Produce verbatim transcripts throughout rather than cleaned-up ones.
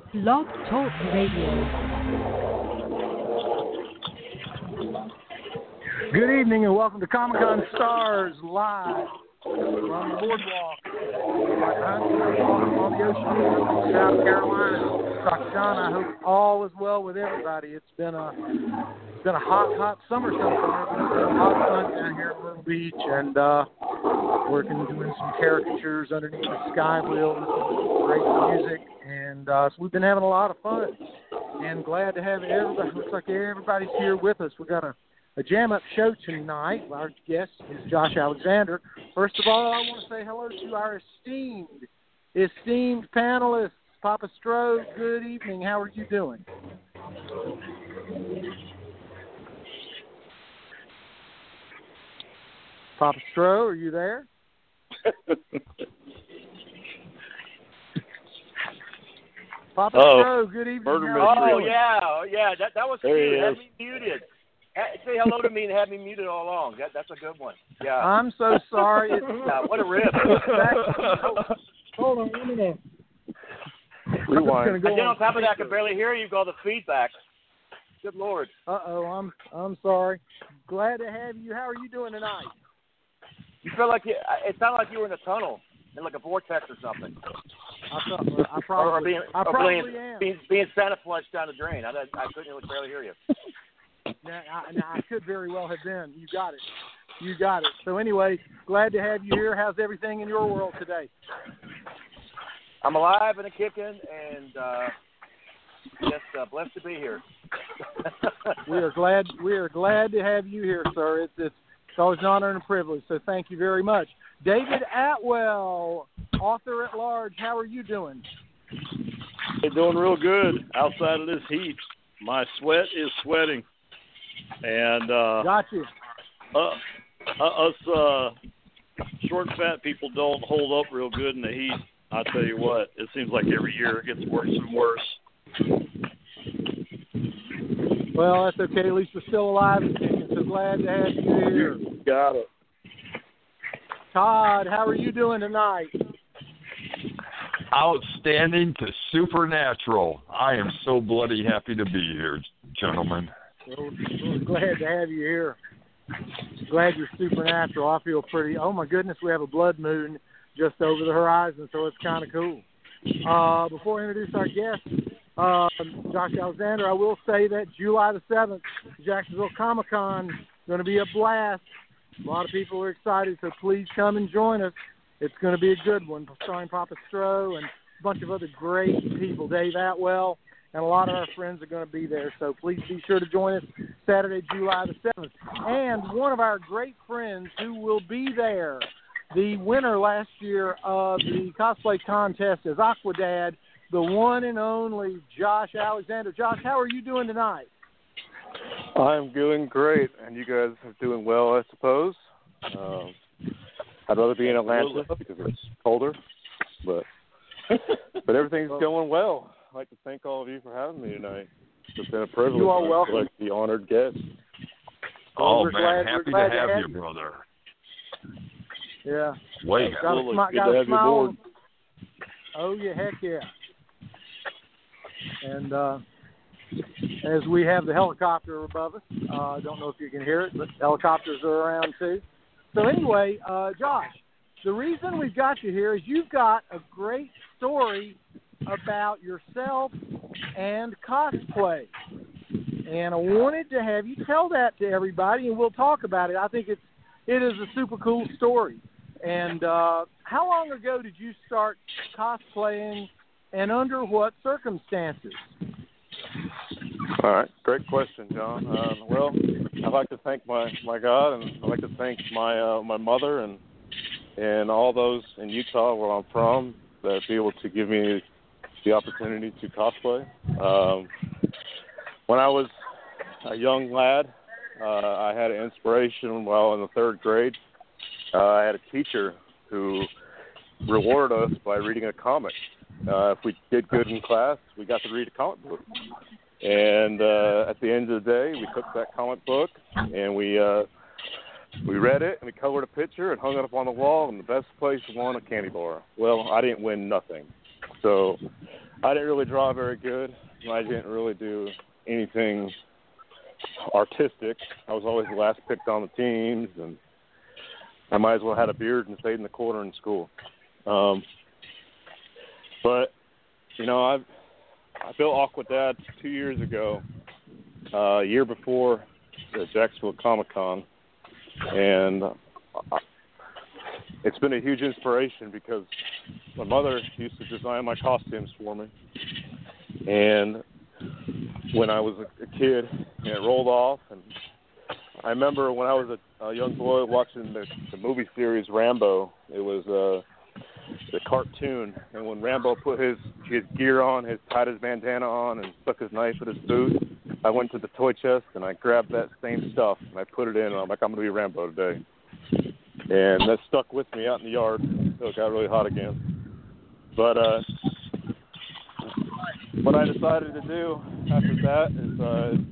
Blog Talk Radio. Good evening and welcome to Comic-Con Stars live from the boardwalk on the ocean, South Carolina. Doctor John, I hope all is well with everybody. It's been a it's been a hot, hot summer so far. But it's been a lot of fun down here at Myrtle Beach and uh, working, doing some caricatures underneath the sky wheel, great music, and uh, so we've been having a lot of fun. And glad to have everybody. Looks like everybody's here with us. We got a A jam-up show tonight. Our guest is Josh Alexander. First of all, I want to say hello to our esteemed, esteemed panelists. Papa Stroh, good evening. How are you doing? Papa Stroh, are you there? Papa oh, Stroh, good evening. Oh, yeah, oh, yeah. That that was there cute. Have me muted. Say hello to me and have me muted all along. That, that's a good one. Yeah. I'm so sorry. yeah, what a rip. Hold on a minute. Rewind. And then on top of that, I can barely hear you. All the feedback. Good Lord. Uh-oh, I'm I'm sorry. Glad to have you. How are you doing tonight? You feel like you, it sounded like you were in a tunnel, in like a vortex or something. I, thought, I probably, or, or being, I or probably being, am. Being, being Santa flushed down the drain. I, I couldn't really barely hear you. Now, I, now, I could very well have been. You got it. You got it. So anyway, glad to have you here. How's everything in your world today? I'm alive and a kicking, and uh, just uh, blessed to be here. we are glad. We are glad to have you here, sir. It's, it's it's always an honor and a privilege. So thank you very much, David Atwell, author at large. How are you doing? Hey, doing real good outside of this heat. My sweat is sweating. And uh, got you. Uh, uh, us uh, short and fat people don't hold up real good in the heat. I tell you what, it seems like every year it gets worse and worse. Well, that's okay. At least we're still alive and kicking. So glad to have you here. You got it. Todd, how are you doing tonight? Outstanding to supernatural. I am so bloody happy to be here, gentlemen. Well, we're glad to have you here. Glad you're supernatural. I feel pretty. Oh my goodness, we have a blood moon just over the horizon, so it's kind of cool. Uh, before I introduce our guest, uh, Josh Alexander, I will say that July the seventh, Jacksonville Comic-Con, going to be a blast. A lot of people are excited, so please come and join us. It's going to be a good one, starring Papa Stroh and a bunch of other great people, Dave Atwell. And a lot of our friends are going to be there, so please be sure to join us Saturday, July the seventh. And one of our great friends who will be there, the winner last year of the cosplay contest is Aquadad, the one and only Josh Alexander. Josh, how are you doing tonight? I'm doing great, and you guys are doing well, I suppose. Um, I'd rather be in Atlanta because it's colder, but but everything's going well. I'd like to thank all of you for having me tonight. It's been a privilege. You are welcome. Like the honored guest. Oh, we're man, glad, happy to to have, have you, you, brother. Yeah. Wait. Got a, smi- Good got to a have you smile. aboard. Oh, yeah, heck yeah. And uh, as we have the helicopter above us, uh, I don't know if you can hear it, but helicopters are around too. So anyway, uh, Josh, the reason we've got you here is you've got a great story about yourself and cosplay. And I wanted to have you tell that to everybody, and we'll talk about it. I think it's it is a super cool story. And uh, how long ago did you start cosplaying, and under what circumstances? All right, great question, John. Um, well, I'd like to thank my, my God, and I'd like to thank my uh, my mother and and all those in Utah where I'm from that be able to give me the opportunity to cosplay. Um, when I was a young lad, uh, I had an inspiration while in the third grade. Uh, I had a teacher who rewarded us by reading a comic. Uh, if we did good in class, we got to read a comic book. And uh, at the end of the day, we took that comic book and we uh, we read it and we colored a picture and hung it up on the wall. And the best place won a candy bar. Well, I didn't win nothing. So I didn't really draw very good. I didn't really do anything artistic. I was always the last picked on the teams, and I might as well had a beard and stayed in the corner in school. Um, but, you know, I I built Aqua Dad two years ago, uh, a year before the Jacksonville Comic-Con, and I, it's been a huge inspiration because my mother used to design my costumes for me. And when I was a, a kid, and it rolled off. And I remember when I was a, a young boy watching the, the movie series Rambo. It was uh, the cartoon. And when Rambo put his, his gear on, his tied his bandana on, and stuck his knife in his boot, I went to the toy chest and I grabbed that same stuff and I put it in. And I'm like, I'm going to be Rambo today. And that stuck with me out in the yard until it got really hot again. But uh, what I decided to do after that is,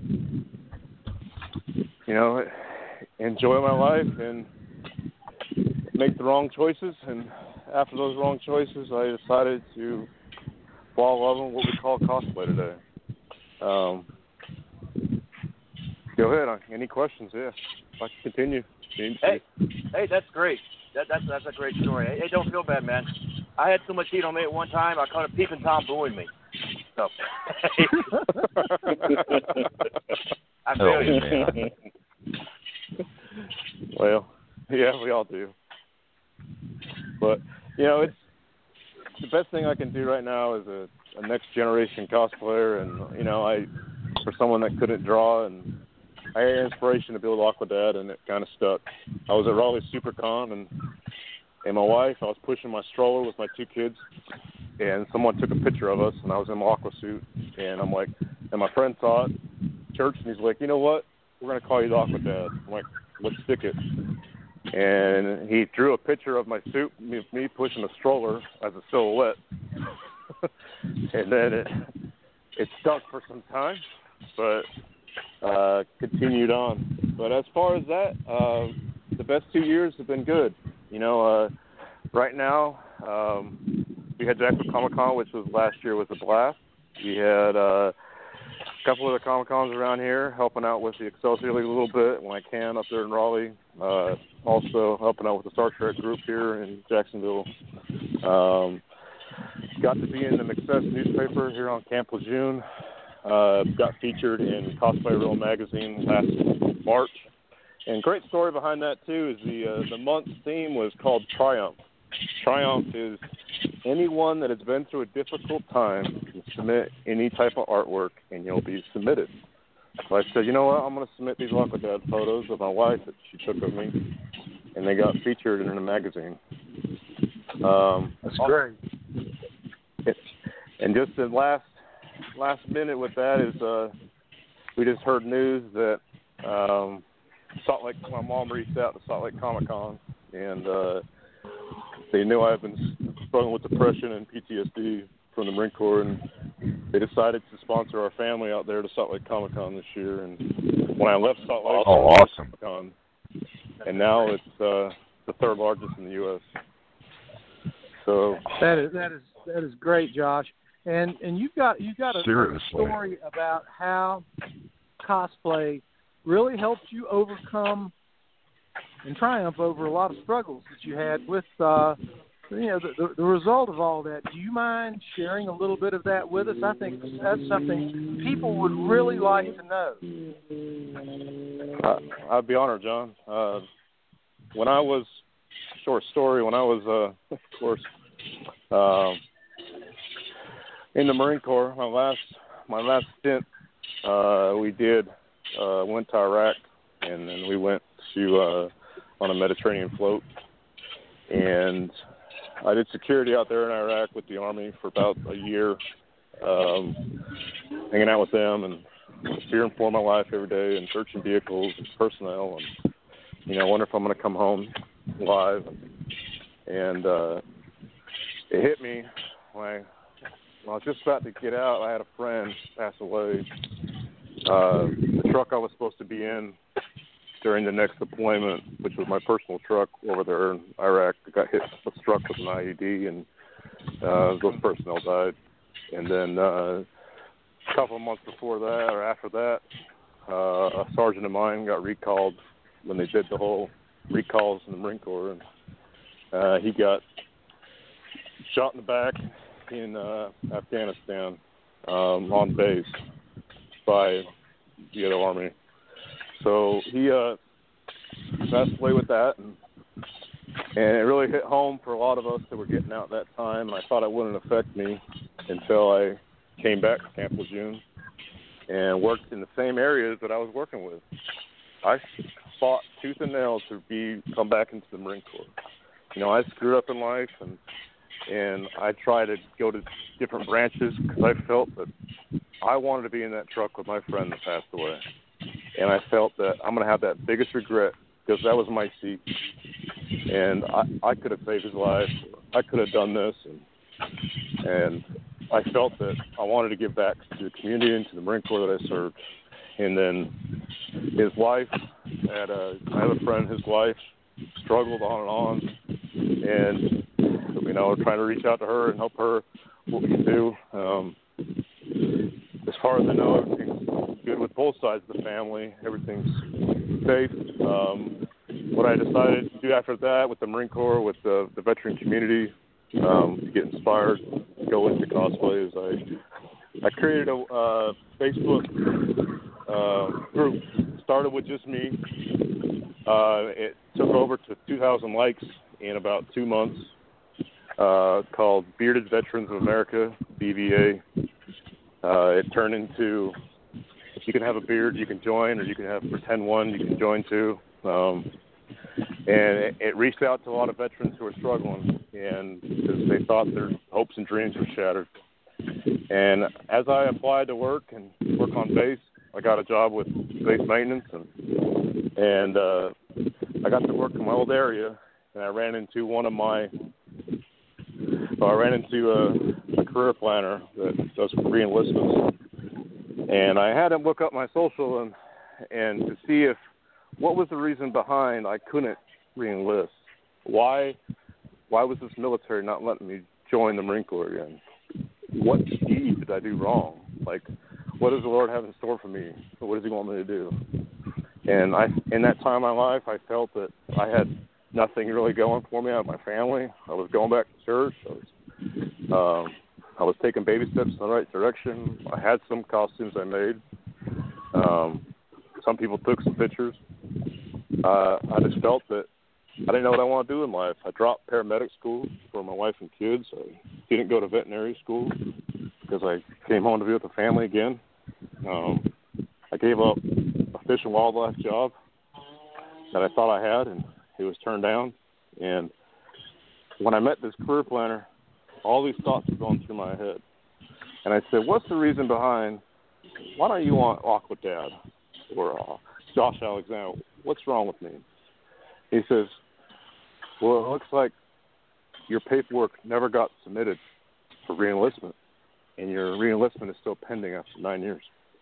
uh, you know, enjoy my life and make the wrong choices. And after those wrong choices, I decided to fall in love with what we call cosplay today. Um, go ahead. Any questions? Yeah, I'd like to continue. Hey, hey, that's great. That, that's that's a great story. Hey, hey, don't feel bad, man. I had so much heat on me at one time, I caught a peeping Tom booing me. So, I feel Oh, you. man. Well, yeah, we all do. But, you know, it's the best thing I can do right now is a, a next generation cosplayer. And, you know, I, for someone that couldn't draw, and I had inspiration to build Aqua Dad, and it kind of stuck. I was at Raleigh SuperCon, and and my wife, I was pushing my stroller with my two kids, and someone took a picture of us, and I was in my aqua suit, and I'm like, and my friend saw it, church, and he's like, you know what? We're going to call you the Aqua Dad. I'm like, let's stick it. And he drew a picture of my suit, me, me pushing a stroller as a silhouette. And then it, it stuck for some time, but uh, continued on. But as far as that, uh, the best two years have been good. You know, uh, right now, um, we had Jacksonville Comic-Con, which was last year, was a blast. We had uh, a couple of the Comic-Cons around here, helping out with the Excelsior League a little bit when I can up there in Raleigh. Uh, also helping out with the Star Trek group here in Jacksonville. Um, got to be in the McSess newspaper here on Camp Lejeune. Uh, got featured in Cosplay Reel magazine last March. And great story behind that, too, is the uh, the month's theme was called Triumph. Triumph is anyone that has been through a difficult time can submit any type of artwork, and you'll be submitted. So I said, you know what, I'm going to submit these Aqua Dad photos of my wife that she took of me, and they got featured in a magazine. Um, That's great. And just the last last minute with that is uh, we just heard news that um, Salt Lake, my mom reached out to Salt Lake Comic Con, and uh, they knew I've been struggling with depression and P T S D from the Marine Corps, and they decided to sponsor our family out there to Salt Lake Comic Con this year. And when I left Salt Lake, oh, awesome. Comic-Con, and now it's uh, the third largest in the U S So that is that is that is great, Josh. And and you've got you've got a, a story about how cosplay really helped you overcome and triumph over a lot of struggles that you had with uh, you know the, the, the result of all that. Do you mind sharing a little bit of that with us? I think that's something people would really like to know. Uh, I'd be honored, John. Uh, when I was short story, when I was uh, of course. Uh, in the Marine Corps, my last my last stint, uh, we did uh, went to Iraq, and then we went to uh, on a Mediterranean float, and I did security out there in Iraq with the Army for about a year, um, hanging out with them and fearing for my life every day, and searching vehicles and personnel, and you know, I wonder if I'm going to come home alive, and, and uh, it hit me when I. When I was just about to get out, I had a friend pass away. Uh, the truck I was supposed to be in during the next deployment, which was my personal truck over there in Iraq, got hit, was struck with an I E D, and uh, those personnel died. And then uh, a couple of months before that, or after that, uh, a sergeant of mine got recalled when they did the whole recalls in the Marine Corps. And uh, he got shot in the back in uh, Afghanistan um, on base by the other Army. So he uh, passed away with that, and, and it really hit home for a lot of us that were getting out at that time, and I thought it wouldn't affect me until I came back to Camp Lejeune and worked in the same areas that I was working with. I fought tooth and nail to be come back into the Marine Corps. You know, I screwed up in life, and and I tried to go to different branches because I felt that I wanted to be in that truck with my friend that passed away. And I felt that I'm going to have that biggest regret because that was my seat. And I, I could have saved his life. I could have done this. And, and I felt that I wanted to give back to the community and to the Marine Corps that I served. And then his wife, had a, I have a friend, his wife struggled on and on. And, you know, we're trying to reach out to her and help her what we can do. Um, as far as I know, everything's good with both sides of the family. Everything's safe. Um, what I decided to do after that with the Marine Corps, with the, the veteran community, um, to get inspired, go into cosplay, is I, I created a uh, Facebook uh, group. Started with just me. Uh, it took over to two thousand likes in about two months. Uh, called Bearded Veterans of America, B V A. Uh, it turned into, if you can have a beard, you can join, or you can have pretend one, you can join too. Um, and it, it reached out to a lot of veterans who were struggling, and because they thought their hopes and dreams were shattered. And as I applied to work and work on base, I got a job with base maintenance, and, and uh, I got to work in my old area, and I ran into one of my So I ran into a, a career planner that does re-enlistments, and I had him look up my social and and to see if what was the reason behind I couldn't re-enlist. Why why was this military not letting me join the Marine Corps again? What deed did I do wrong? Like, what does the Lord have in store for me? What does He want me to do? And I, in that time of my life, I felt that I had nothing really going for me out of my family. I was going back to church. I was, um, I was taking baby steps in the right direction. I had some costumes I made. Um, some people took some pictures. Uh, I just felt that I didn't know what I want to do in life. I dropped paramedic school for my wife and kids. I didn't go to veterinary school because I came home to be with the family again. Um, I gave up a fish and wildlife job that I thought I had, and it was turned down. And when I met this career planner, all these thoughts were going through my head. And I said, what's the reason behind, why don't you want Aqua Dad or uh, Josh Alexander? What's wrong with me? He says, well, it looks like your paperwork never got submitted for re-enlistment, and your re-enlistment is still pending after nine years.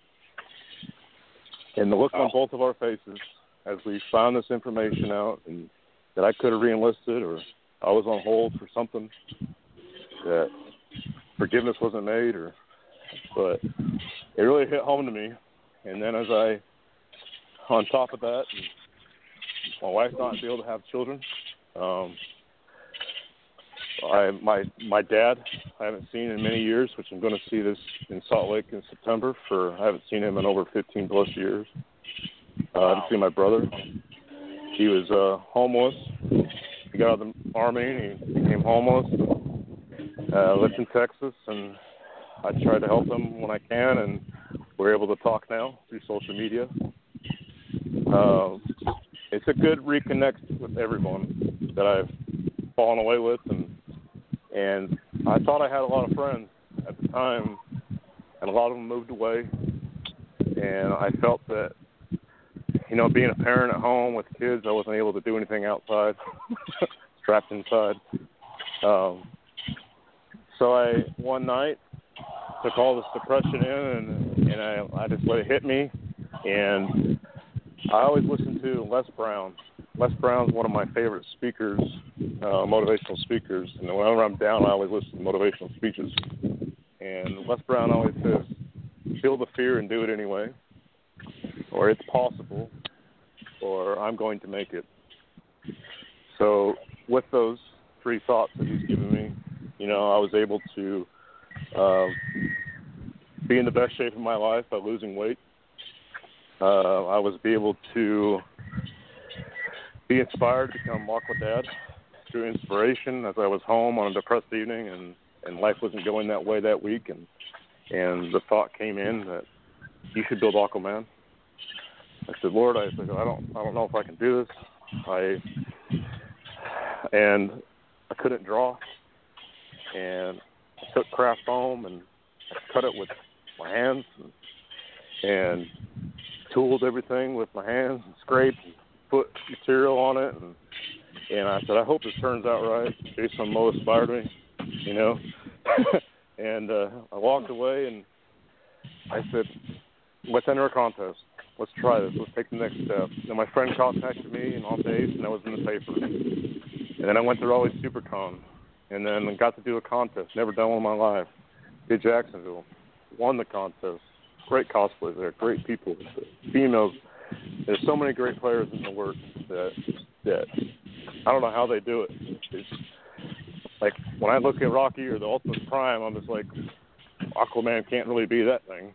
And the look on both of our faces as we found this information out, and that I could have re-enlisted or I was on hold for something, that forgiveness wasn't made, or but it really hit home to me. And then as I, on top of that, my wife not be able to have children. Um, I my my dad I haven't seen in many years, which I'm going to see this in Salt Lake in September. For I haven't seen him in over fifteen plus years. Uh, I didn't see my brother. He was uh, homeless. He got out of the Army and he became homeless. Uh, lived in Texas, and I try to help him when I can, and we're able to talk now through social media. Uh, it's a good reconnect with everyone that I've fallen away with, and and I thought I had a lot of friends at the time, and a lot of them moved away, and I felt that, you know, being a parent at home with kids, I wasn't able to do anything outside, trapped inside. Um, so I, one night, took all this depression in, and, and I, I just let it hit me, and I always listen to Les Brown. Les Brown's one of my favorite speakers, uh, motivational speakers, and whenever I'm down, I always listen to motivational speeches. And Les Brown always says, feel the fear and do it anyway, or it's possible, or I'm going to make it. So with those three thoughts that he's given me, you know, I was able to uh, be in the best shape of my life by losing weight. Uh, I was able to be inspired to become Aqua Dad through inspiration as I was home on a depressed evening and, and life wasn't going that way that week. And, and the thought came in that you should build Aquaman. I said, Lord, I said, I don't, I don't know if I can do this. I, and I couldn't draw. And I took craft foam and I cut it with my hands and, and tooled everything with my hands and scraped and put material on it. And, and I said, I hope this turns out right based on Mo inspired me, you know. and uh, I walked away and I said, let's enter a contest. Let's try this. Let's take the next step. And my friend contacted me in all days, and I was in the paper. And then I went to Raleigh SuperCon, and then got to do a contest. Never done one in my life. Did Jacksonville. Won the contest. Great cosplays there. Great people. Females. There's so many great players in the work that that I don't know how they do it. It's like when I look at Rocky or the Ultimate Prime, I'm just like, Aquaman can't really be that thing.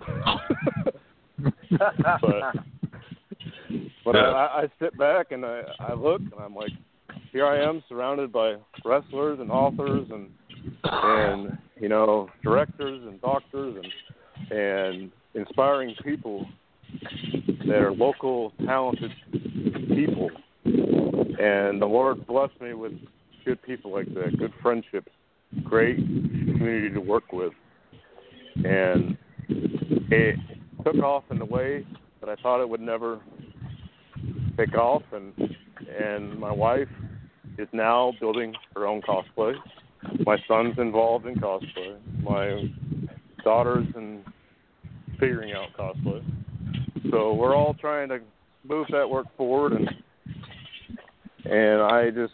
but but yeah. I, I sit back and I, I look and I'm like, here I am surrounded by wrestlers and authors and and you know directors and doctors and and inspiring people that are local talented people, and the Lord blessed me with good people like that, good friendships, great community to work with, and it took off in a way that I thought it would never take off, and and my wife is now building her own cosplay. My son's involved in cosplay. My daughter's in figuring out cosplay. So we're all trying to move that work forward, and and I just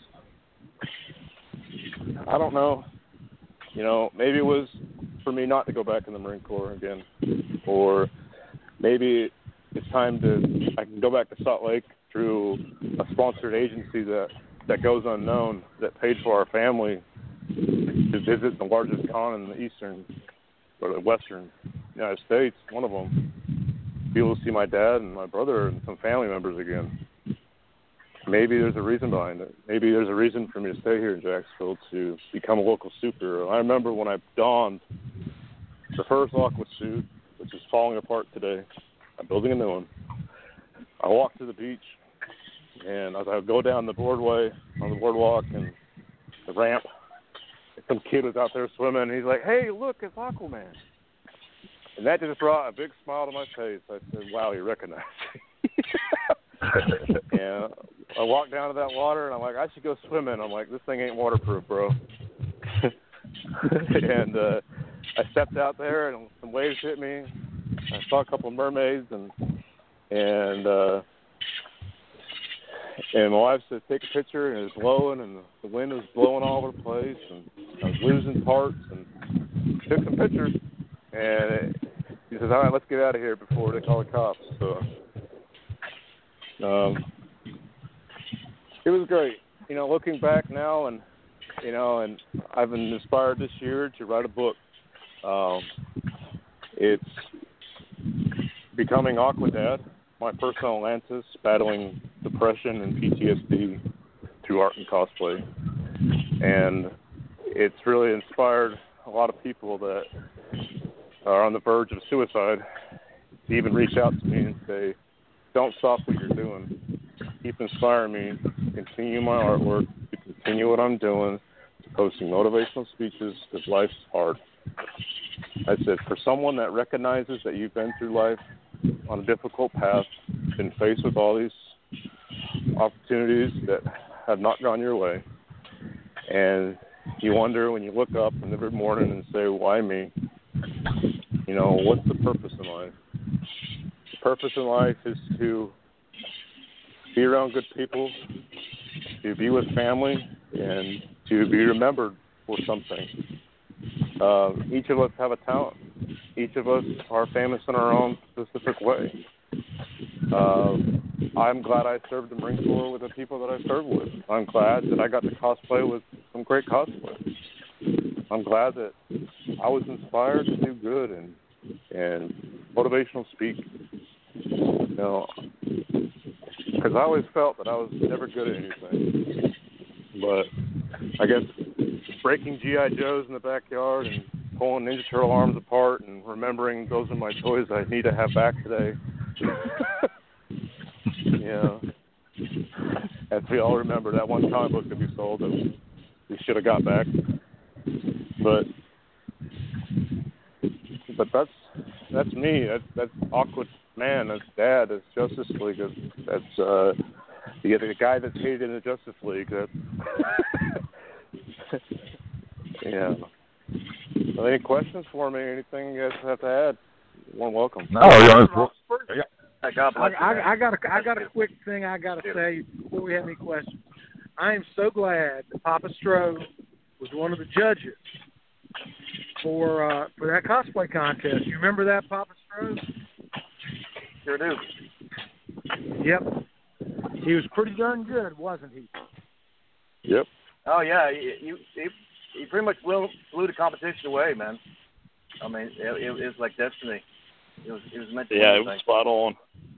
I don't know, you know, maybe it was for me not to go back in the Marine Corps again, or maybe it's time to, I can go back to Salt Lake through a sponsored agency that, that goes unknown, that paid for our family to visit the largest con in the eastern, or the western United States, one of them, be able to see my dad and my brother and some family members again. Maybe there's a reason behind it. Maybe there's a reason for me to stay here in Jacksonville to become a local superhero. I remember when I donned the first Aqua suit, which is falling apart today. I'm building a new one. I walked to the beach, and as I would go down the boardway, on the boardwalk and the ramp, some kid was out there swimming, and he's like, hey, look, it's Aquaman. And that just brought a big smile to my face. I said, wow, he recognized me. And I walked down to that water, and I'm like, I should go swimming. I'm like, this thing ain't waterproof, bro. and uh, I stepped out there, and some waves hit me. I saw a couple of mermaids, and and uh, and my wife said, take a picture, and it was blowing, and the wind was blowing all over the place, and I was losing parts, and took some pictures. And it, he says, all right, let's get out of here before they call the cops. So um, it was great. You know, looking back now, and, you know, and I've been inspired this year to write a book. Um, it's Becoming Aqua Dad, my personal Atlantis, battling depression and P T S D through art and cosplay. And it's really inspired a lot of people that are on the verge of suicide to even reach out to me and say, don't stop what you're doing. Keep inspiring me to continue my artwork, to continue what I'm doing, to posting motivational speeches, because life's hard. I said, for someone that recognizes that you've been through life on a difficult path, been faced with all these opportunities that have not gone your way, and you wonder when you look up every morning and say, why me? You know, what's the purpose in life? The purpose in life is to be around good people, to be with family, and to be remembered for something. uh, each of us have a talent. Each of us are famous in our own specific way. Uh, I'm glad I served the Marine Corps with the people that I served with. I'm glad that I got to cosplay with some great cosplayers. I'm glad that I was inspired to do good and and motivational speak. You know, because I always felt that I was never good at anything. But I guess breaking G I Joes in the backyard and pulling Ninja Turtle arms apart and remembering those are my toys I need to have back today. Yeah. As we all remember that one comic book that we sold that we should have got back. But but that's that's me. That's that's Awkward Man. That's Dad. That's Justice League. That's, that's uh, the, the guy that's hated in the Justice League. That's yeah. Well, any questions for me? Anything you guys have to add? Warm welcome. No, yeah, well, yeah. God bless I, I, I got a, I got a quick thing I got to say before we have any questions. I am so glad that Papa Stroh was one of the judges for uh, for that cosplay contest. You remember that, Papa Stroh? Sure do. Yep. He was pretty darn good, wasn't he? Yep. Oh yeah, you he, he pretty much blew, blew the competition away, man. I mean, it, it, it was like destiny. It was it was meant to. Yeah, it was spot on.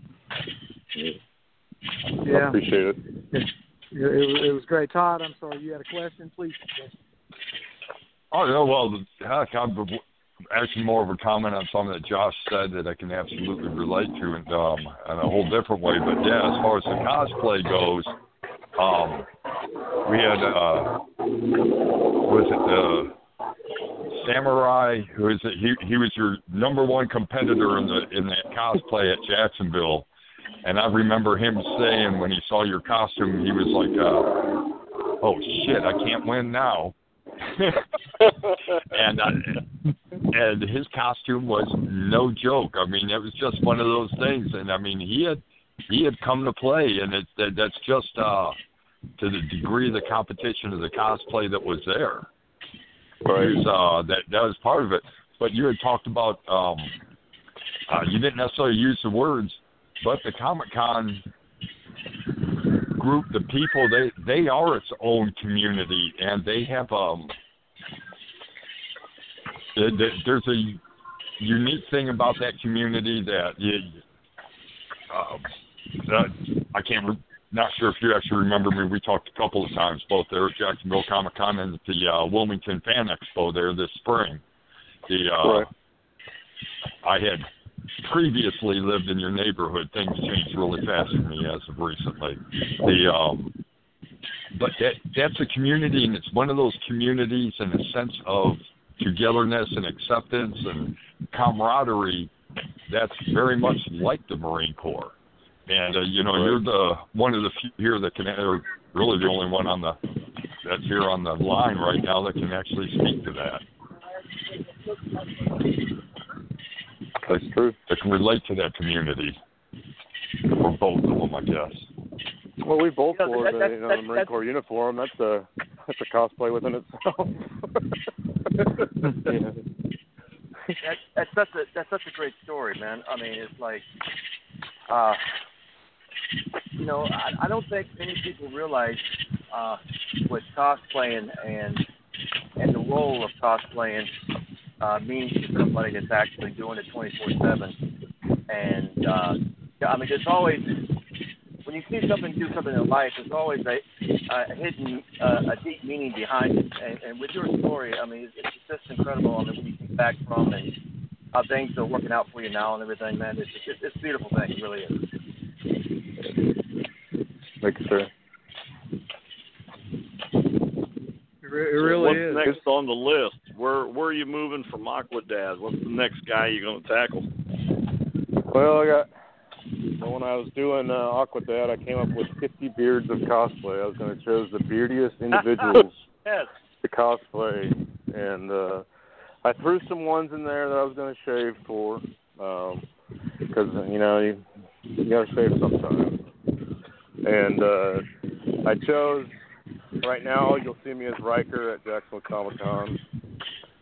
Yeah. I appreciate it. It, it, was, it was great. Todd, I'm sorry, you had a question, please. Oh, yeah, well, heck, I'm actually more of a comment on something that Josh said that I can absolutely relate to in, um, in a whole different way. But, yeah, as far as the cosplay goes, um, we had, uh, was it the Samurai? Who is it? He, he was your number one competitor in the in that cosplay at Jacksonville. And I remember him saying when he saw your costume, he was like, uh, oh, shit, I can't win now. and uh, and his costume was no joke. I mean, it was just one of those things. And, I mean, he had he had come to play, and it, that, that's just uh, to the degree of the competition of the cosplay that was there. Right. Was, uh, that, that was part of it. But you had talked about, um, uh, you didn't necessarily use the words, but the Comic-Con group, the people, they, they are its own community, and they have, um, there's a unique thing about that community that, you, uh, that I can't, re- not sure if you actually remember me, we talked a couple of times, both there at Jacksonville Comic-Con and at the uh, Wilmington Fan Expo there this spring. The, uh, right. I had previously lived in your neighborhood. Things changed really fast for me as of recently. The um, but that that's a community, and it's one of those communities in a sense of togetherness and acceptance and camaraderie that's very much like the Marine Corps. And uh, you know, right. You're the one of the few here that can, or really the only one on the that's here on the line right now that can actually speak to that. That's true. That can relate to that community. For both of them, I guess. Well, we both You know, wore that- the, that- you know, that- the Marine that's- Corps uniform. That's a that's a cosplay within itself. Yeah. that, that's such a that's such a great story, man. I mean, it's like, uh, you know, I, I don't think many people realize uh, what cosplaying and and the role of cosplaying uh, means to somebody that's actually doing it twenty-four seven. And uh, I mean, there's always, when you see something do something in life, there's always a, a hidden, uh, a deep meaning behind it. And, and with your story, I mean, it's, it's just incredible. I mean, when you think back from and how things are working out for you now and everything, man, it's it's, it's a beautiful thing. It really is. Make sure. It, re- it really What's is. next on the list? Where where are you moving from Aqua Dad? What's the next guy you're going to tackle? Well, I got. Well, when I was doing uh, Aqua Dad, I came up with fifty beards of cosplay. I was going to choose the beardiest individuals Yes. to cosplay, and uh, I threw some ones in there that I was going to shave for, because um, you know you, you got to shave sometimes. And uh, I chose. Right now, you'll see me as Riker at Jacksonville Comic Con.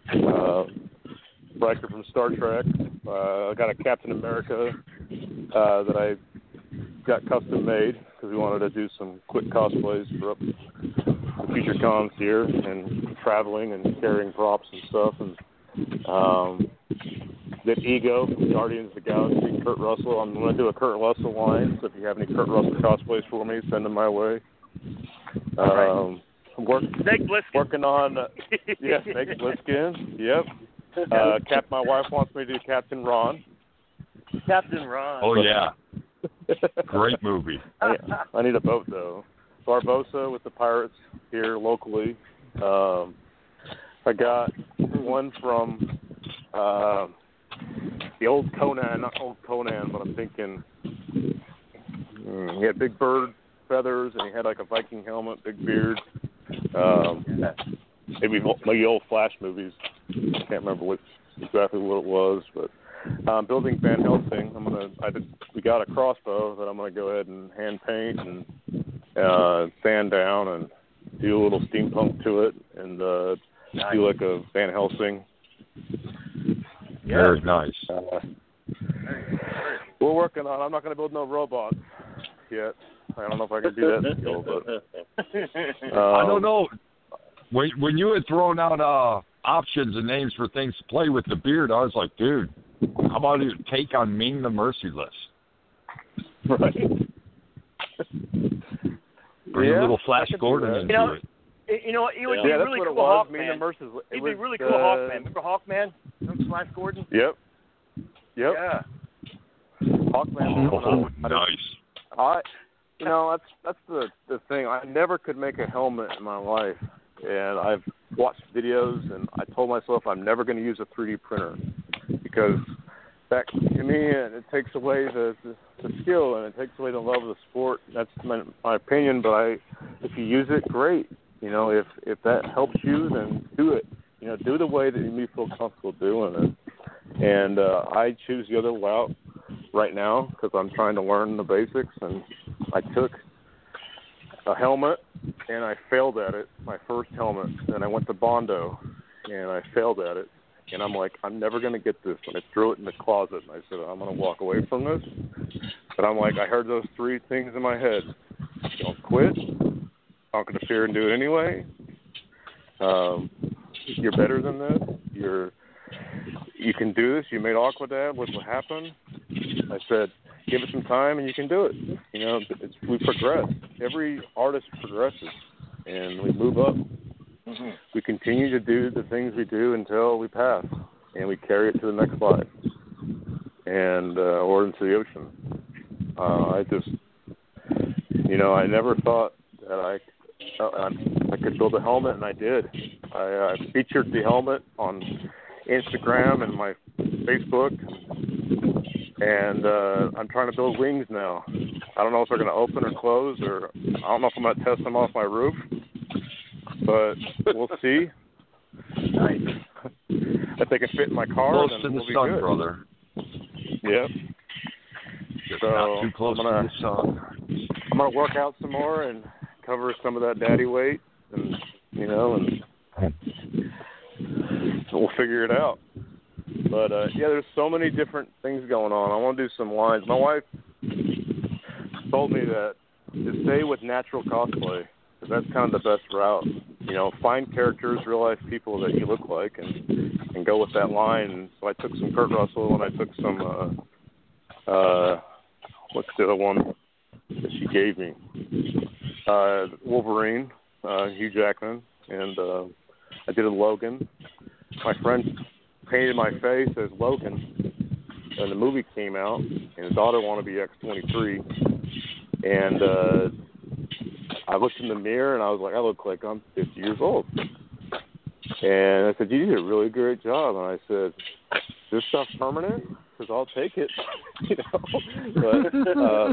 uh, Riker from Star Trek. Uh, I got a Captain America uh, that I got custom made because we wanted to do some quick cosplays for up the future cons here and traveling and carrying props and stuff. And um, did Ego from Guardians of the Galaxy, Kurt Russell. I'm going to do a Kurt Russell line, so if you have any Kurt Russell cosplays for me, send them my way. Um, right. work, Snake Plissken. Working on, uh, yeah, Snake Plissken, yep. Uh, Cap, my wife wants me to do Captain Ron. Captain Ron. Oh, yeah. Great movie. I, I need a boat, though. Barbosa with the Pirates here locally. Um, I got one from uh, the old Conan, not old Conan, but I'm thinking mm, he had big bird feathers and he had like a Viking helmet, big beard. Um, maybe maybe old Flash movies. I can't remember what exactly what it was, but um, building Van Helsing. I'm gonna. I did, we got a crossbow that I'm gonna go ahead and hand paint and uh, sand down and do a little steampunk to it and uh, nice. do like a Van Helsing. Yeah. Very nice. Uh, we're working on. I'm not gonna build no robots yet. I don't know if I can do that skill, but um, I don't know. When when you had thrown out uh, options and names for things to play with the beard, I was like, dude, how about you take on Ming the Merciless? Right. Bring yeah, a little Flash Gordon into you know, it. You know, it would yeah, be that's really what cool. it was. Hawkman. Ming the Merciless. It'd was, be really uh, cool. Hawkman. Remember Hawkman? Remember Flash Gordon? Yep. Yep. Yeah. Hawkman. Oh, nice. I, you know, that's that's the the thing. I never could make a helmet in my life, and I've watched videos, and I told myself I'm never going to use a three D printer because that to me it takes away the, the the skill and it takes away the love of the sport. That's my my opinion. But I, if you use it, great. You know, if if that helps you, then do it. You know, do the way that you feel comfortable doing it. And uh, I choose the other route right now because I'm trying to learn the basics. And I took a helmet and I failed at it, my first helmet. And I went to Bondo and I failed at it. And I'm like, I'm never going to get this. And I threw it in the closet. And I said, I'm going to walk away from this. But I'm like, I heard those three things in my head. Don't quit. Don't interfere and do it anyway. Um, you're better than this. You're, you can do this. You made Aquadad. Look what happened. I said, give it some time and you can do it. You know, it's, we progress. Every artist progresses, and we move up. Mm-hmm. We continue to do the things we do until we pass, and we carry it to the next life, and uh, or into the ocean. Uh, I just, you know, I never thought that I, I, I could build a helmet, and I did. I, I featured the helmet on Instagram and my Facebook, and uh, I'm trying to build wings now. I don't know if they're going to open or close, or I don't know if I'm going to test them off my roof, but we'll see. Nice. If they can fit in my car, close then to the we'll be sun, good. brother. Yep. Just So not too close I'm gonna, to the sun. I'm gonna work out some more and cover some of that daddy weight, and you know, and we'll figure it out. But uh, yeah, there's so many different things going on. I want to do some lines. My wife told me that to stay with natural cosplay, because that's kind of the best route. You know, find characters, real life people that you look like, and and go with that line. And so I took some Kurt Russell, and I took some uh, uh, what's the other one that she gave me? Uh, Wolverine, uh, Hugh Jackman, and uh, I did a Logan. My friend painted my face as Logan, and the movie came out, and his daughter wanted to be X twenty-three, and uh, I looked in the mirror, and I was like, I look like I'm fifty years old. And I said, you did a really great job. And I said, is this stuff permanent? Because I'll take it, you know. But, uh,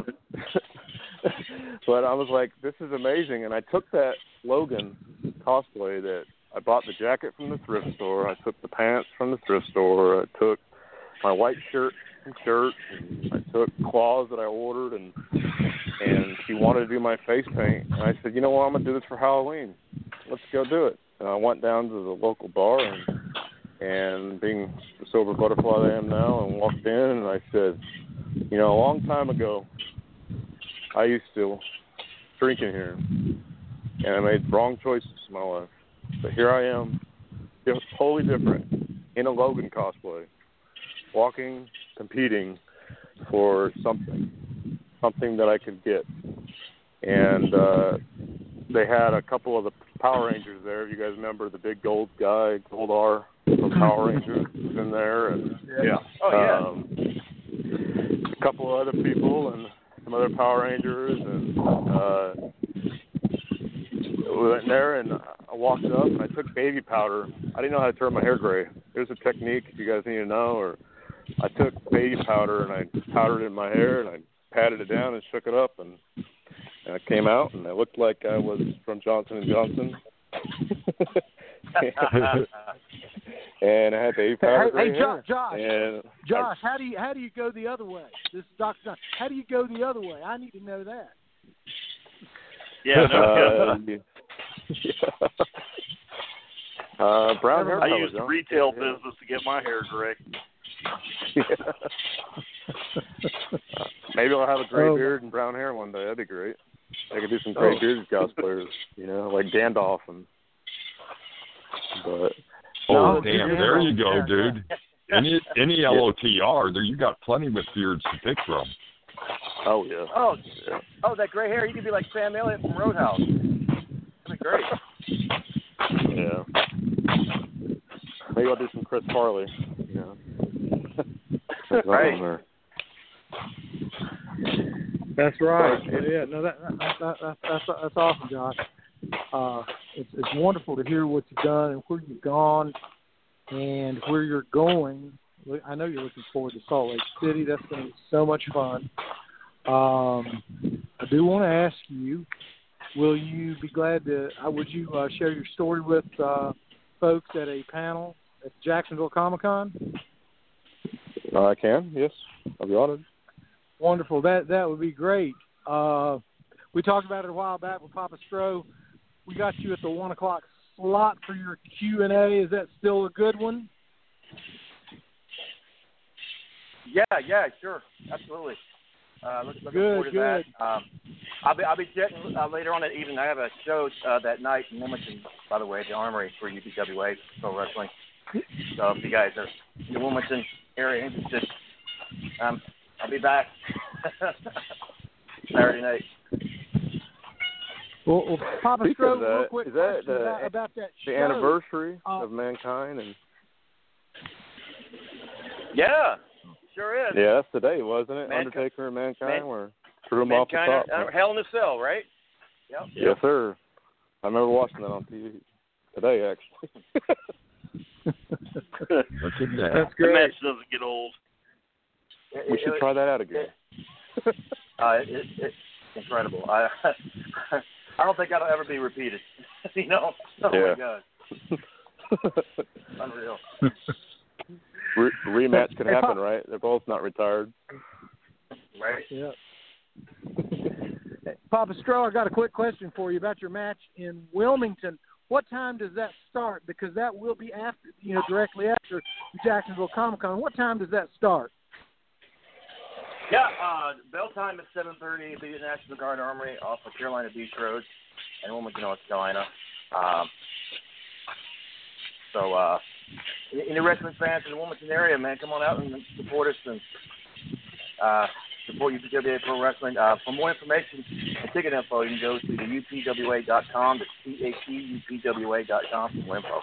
but I was like, this is amazing. And I took that Logan cosplay that I bought the jacket from the thrift store. I took the pants from the thrift store. I took my white shirt and shirt. And I took claws that I ordered, and and she wanted to do my face paint. And I said, you know what, I'm going to do this for Halloween. Let's go do it. And I went down to the local bar and and being the sober butterfly I am now, and walked in and I said, you know, a long time ago, I used to drink in here, and I made wrong choices in my life. But here I am, just totally different, in a Logan cosplay, walking, competing for something, something that I could get. And uh, they had a couple of the Power Rangers there. You guys remember the big gold guy, Gold R from Power Rangers was in there, and Yeah. Oh yeah. um, a couple of other people and some other Power Rangers, and uh, we went in there, and I walked up and I took baby powder. I didn't know how to turn my hair gray. There's a technique if you guys need to know. Or I took baby powder and I powdered it in my hair, and I patted it down and shook it up, and, and I came out and I looked like I was from Johnson and Johnson. And I had baby powder. Hey, hey gray Josh, hair. Josh, and Josh, how do you how do you go the other way? This is Doctor John. How do you go the other way? I need to know that. Yeah, no uh, kidding. yeah. uh, brown hair I color, used the John. retail Yeah. business to get my hair gray. Yeah. Uh, maybe I'll have a gray Oh. beard and brown hair one day. That'd be great. I could do some gray Oh. bearded cosplayers, you know, like Gandalf and. But Oh, No, damn. yeah, There you go, yeah, dude. Any any L O T R, there you got plenty with beards to pick from. oh yeah. Oh, Yeah. oh, that gray hair. You could be like Sam Elliott from Roadhouse. That'd be great. Yeah. Maybe I'll do some Chris Farley. You know. Right. There. That's right. Yeah, no, that, that, that, that that's that's awesome, Josh. Uh, it's it's wonderful to hear what you've done and where you've gone and where you're going. I know you're looking forward to Salt Lake City. That's going to be so much fun. Um, I do want to ask you, will you be glad to? Uh, would you uh, share your story with uh, folks at a panel at Jacksonville Comic Con? Uh, I can. Yes, I'll be honored. Wonderful. That that would be great. Uh, we talked about it a while back with Papa Stro. We got you at the one o'clock slot for your Q and A. Is that still a good one? Yeah, yeah, sure, absolutely. Uh, look, looking Good, forward to good. that. Um, I'll be I'll be jetting uh, later on that evening. I have a show uh, that night in Wilmington, by the way, at the Armory for U P W A Pro Wrestling. So if you guys are in the Wilmington area interested, um, I'll be back Saturday night. Well, well Papa Speaking Stro, of that, real quick is that question the- about, about that show. The anniversary Uh, of Mankind, and Yeah, sure is. yeah, that's today, wasn't it? Mankind- Undertaker and Mankind Man- were threw him off the Mankind, top. uh, Hell in a Cell, right? Yep. Yes, sir. I remember watching that on T V today, actually. Look at that. That's The great. match doesn't get old. It- We it- should try that out again. Uh, it, it, it's incredible. I I don't think that'll ever be repeated. you know? Oh Yeah. my God, unreal. Re- rematch could Hey, happen, Pop- right? They're both not retired. Right? Yeah. Papa Stro, I got a quick question for you about your match in Wilmington. What time does that start? Because that will be after, you know, directly after the Jacksonville Comic Con. What time does that start? Yeah, uh, bell time is seven thirty at the National Guard Armory off of Carolina Beach Road in Wilmington, North Carolina. Um, so, uh, any any wrestling fans in the Wilmington area, man, come on out and support us and uh, support U P W A Pro Wrestling. Uh, for more information and ticket info, you can go to the U P W A dot com. That's T H E U P W A dot com for more info.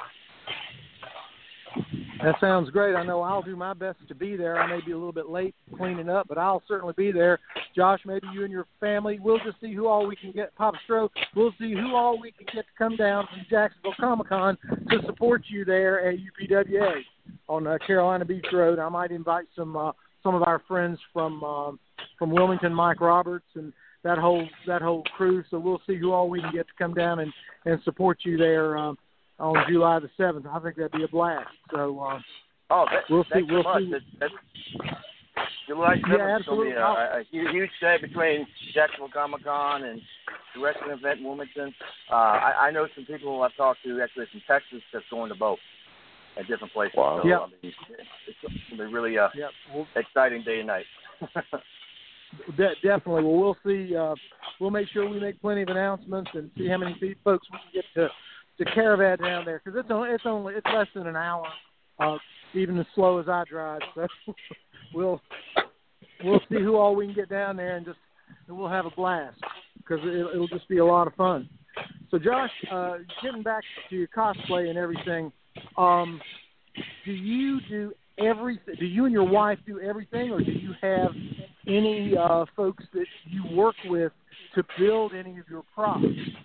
That sounds great. I know I'll do my best to be there. I may be a little bit late cleaning up, but I'll certainly be there. Josh, maybe you and your family, we'll just see who all we can get. Papa Stro, we'll see who all we can get to come down from Jacksonville Comic Con to support you there at U P W A on uh, Carolina Beach Road. I might invite some uh, some of our friends from um, from Wilmington, Mike Roberts, and that whole that whole crew. So we'll see who all we can get to come down and, and support you there. Um, on July the seventh. I think that'd be a blast. So uh, Oh, that, we'll see. thanks We'll so much. see. That, that's, July Yeah, seventh will be absolutely. a, a huge, huge day between Jacksonville Comic Con and the wrestling event in Wilmington. Uh, I, I know some people I've talked to actually from Texas that's going to both. at different places. Wow. So, Yep. I mean, it's, it's a really uh, Yep. Well, exciting day and night. de- definitely. Well, we'll see. Uh, we'll make sure we make plenty of announcements and see how many pe- folks we can get to to caravan down there, because it's only it's only it's less than an hour, uh, even as slow as I drive. So we'll we'll see who all we can get down there, and just and we'll have a blast, because it, it'll just be a lot of fun. So, Josh, uh, getting back to your cosplay and everything, um, do you do everything? Do you and your wife do everything, or do you have any uh, folks that you work with to build any of your props?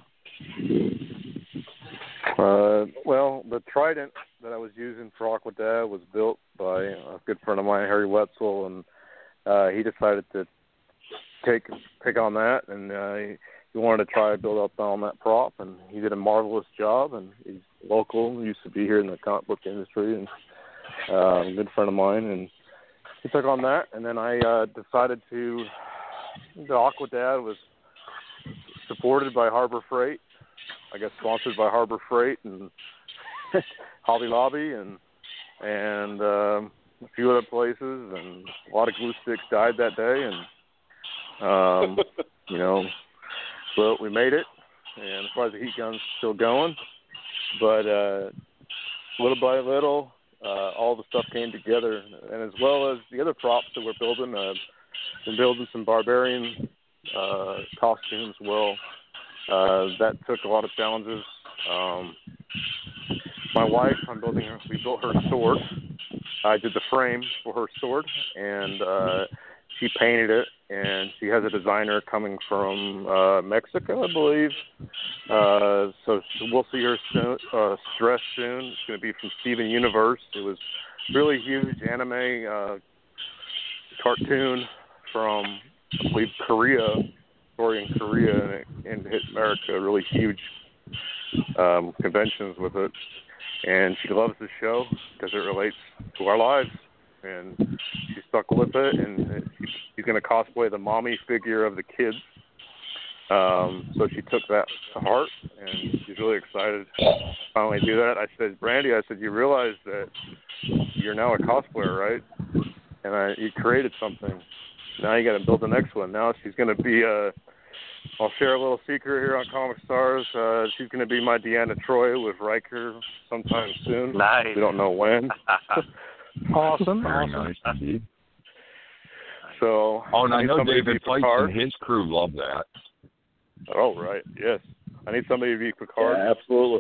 Uh, well, the trident that I was using for Aquadad was built by a good friend of mine, Harry Wetzel, and uh, he decided to take take on that, and uh, he, he wanted to try to build up on that prop, and he did a marvelous job. And he's local, he used to be here in the comic book industry, and uh, a good friend of mine, and he took on that. And then I uh, decided to the Aquadad was supported by Harbor Freight. I got sponsored by Harbor Freight and Hobby Lobby and and um, a few other places, and a lot of glue sticks died that day, and um, you know, but we made it, and as far as the heat gun's still going, but uh, little by little, uh, all the stuff came together, and as well as the other props that we're building, uh, been building some barbarian uh, costumes as well. Uh, that took a lot of challenges. Um, my wife, I'm building her, we built her sword. I did the frame for her sword, and uh, she painted it, and she has a designer coming from uh, Mexico, I believe. Uh, so we'll see her soon, uh, dress soon. It's going to be from Steven Universe. It was really huge anime uh, cartoon from, I believe, Korea. Story in Korea, and it, and hit America, really huge um, conventions with it. And she loves the show because it relates to our lives, and she stuck with it, and she, she's going to cosplay the mommy figure of the kids. Um, so she took that to heart, and she's really excited to finally do that. I said, Brandy, I said, you realize that you're now a cosplayer, right? And I, you created something. Now you got to build the next one. Now she's going to be a. I'll share a little secret here on Comic Stars. Uh, she's going to be my Deanna Troi with Riker sometime soon. Nice. We don't know when. Awesome. Very awesome. nice indeed. So. Oh, and I need know somebody to David be Pikes Picard. and his crew love that. Oh, right. Yes. I need somebody to be Picard. Yeah, absolutely.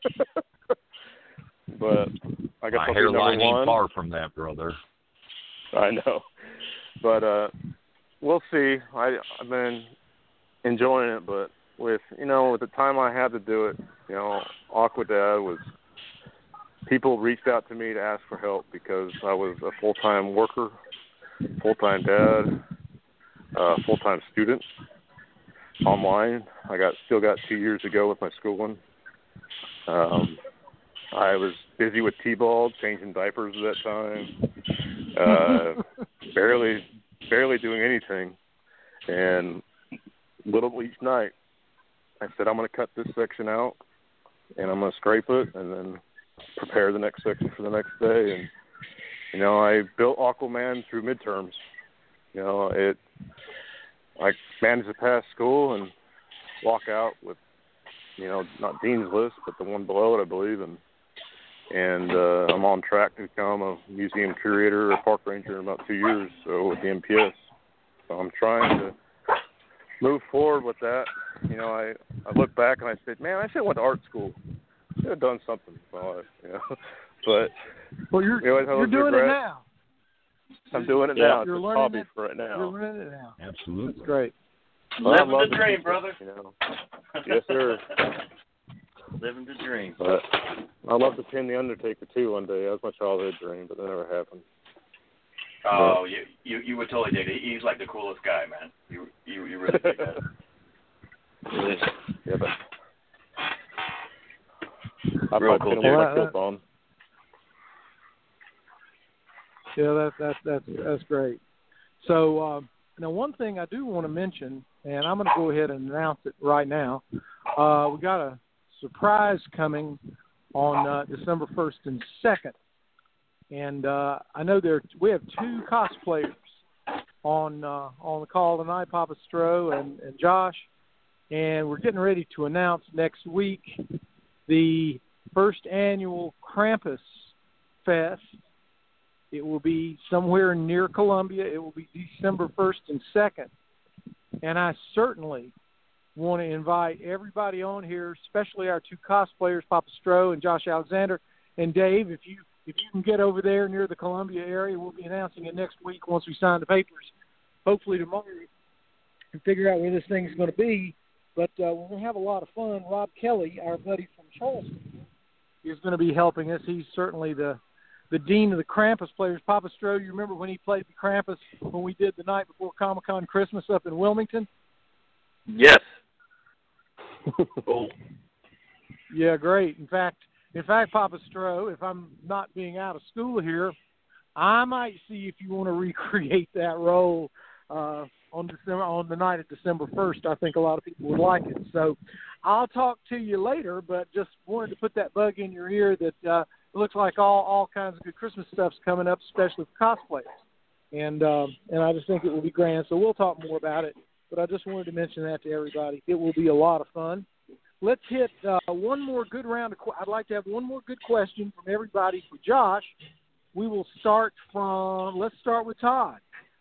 But I guess My I'll be hairline number ain't one. far from that, brother. I know. But uh, we'll see. I, I've been enjoying it, but with, you know, with the time I had to do it, you know, Aquadad was, people reached out to me to ask for help because I was a full-time worker, full-time dad, uh, full-time student online. I got still got two years to go with my schooling. Um, I was busy with T-ball, changing diapers at that time, uh, barely, barely doing anything, and little each night, I said, I'm going to cut this section out, and I'm going to scrape it, and then prepare the next section for the next day. And, you know, I built Aquaman through midterms. You know, it, I managed to pass school and walk out with, you know, not Dean's List, but the one below it, I believe, and and uh, I'm on track to become a museum curator or park ranger in about two years, so with the M P S. So I'm trying to move forward with that. You know, I, I look back and I said, man, I should have went to art school. Should have done something. So, you know, but Well, you're you know, you're doing regret. it now. I'm doing it Yeah, now. It's you're a learning hobby it. for right now. You're learning it now. Absolutely. That's great. But I Living love the dream, people, brother. You know. Yes, sir. Living the dream. But I'd love to pin the Undertaker too one day. That was my childhood dream, but that never happened. Oh, you, you you would totally dig it. He's like the coolest guy, man. You you, you really dig that. Yeah, but I Real probably cool pin him dude. with my Well, kill uh, bone. Yeah, that, that, that's that's great. So um, now, one thing I do want to mention, and I'm going to go ahead and announce it right now. Uh, we got a surprise coming on uh, December first and second. And uh, I know there we have two cosplayers on uh, on the call tonight, Papa Stro and, and Josh, and we're getting ready to announce next week the first annual Krampus Fest. It will be somewhere near Columbia. It will be December first and second, and I certainly want to invite everybody on here, especially our two cosplayers, Papa Stro and Josh Alexander, and Dave. If you If you can get over there near the Columbia area, we'll be announcing it next week once we sign the papers, hopefully tomorrow, and figure out where this thing's going to be. But uh, we're going to have a lot of fun. Rob Kelly, our buddy from Charleston, is going to be helping us. He's certainly the, the dean of the Krampus players. Papa Stro, you remember when he played the Krampus when we did the night before Comic-Con Christmas up in Wilmington? Yes. Oh. Yeah, great. In fact, In fact, Papa Stro, if I'm not being out of school here, I might see if you want to recreate that role uh, on December on the night of December first. I think a lot of people would like it. So I'll talk to you later, but just wanted to put that bug in your ear that uh, it looks like all, all kinds of good Christmas stuff's coming up, especially for cosplayers. And, uh, and I just think it will be grand. So we'll talk more about it, but I just wanted to mention that to everybody. It will be a lot of fun. Let's hit uh, one more good round of qu- – I'd like to have one more good question from everybody for Josh. We will start from – let's start with Todd.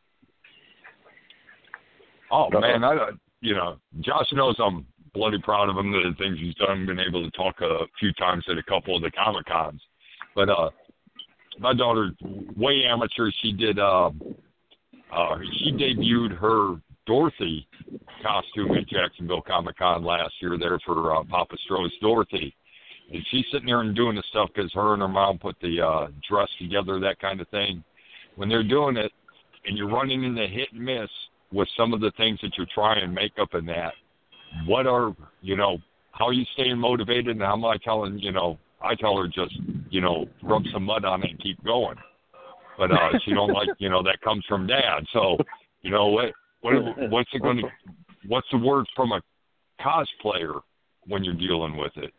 Oh, man, I, you know, Josh knows I'm bloody proud of him, the things he's done, been able to talk a few times at a couple of the Comic-Cons. But uh, my daughter, way amateur, she did uh, – uh, she debuted her – Dorothy costume at Jacksonville Comic-Con last year there for uh, Papa Stro's Dorothy. And she's sitting there and doing the stuff because her and her mom put the uh, dress together, that kind of thing. When they're doing it and you're running into hit and miss with some of the things that you're trying, makeup and that, what are, you know, how are you staying motivated? And how am I telling, you know, I tell her just, you know, rub some mud on it and keep going. But uh, she don't like, you know, that comes from Dad. So, you know, what, what what's it going to, what's the word from a cosplayer when you're dealing with it?